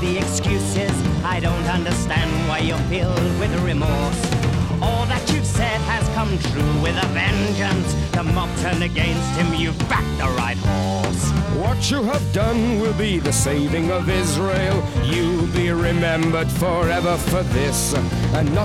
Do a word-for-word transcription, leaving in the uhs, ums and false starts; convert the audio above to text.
the excuses. I don't understand why you're filled with remorse. All that you've said has come true with a vengeance. The mob turned against him, you've backed the right horse. What you have done will be the saving of Israel. You'll be remembered forever for this, and not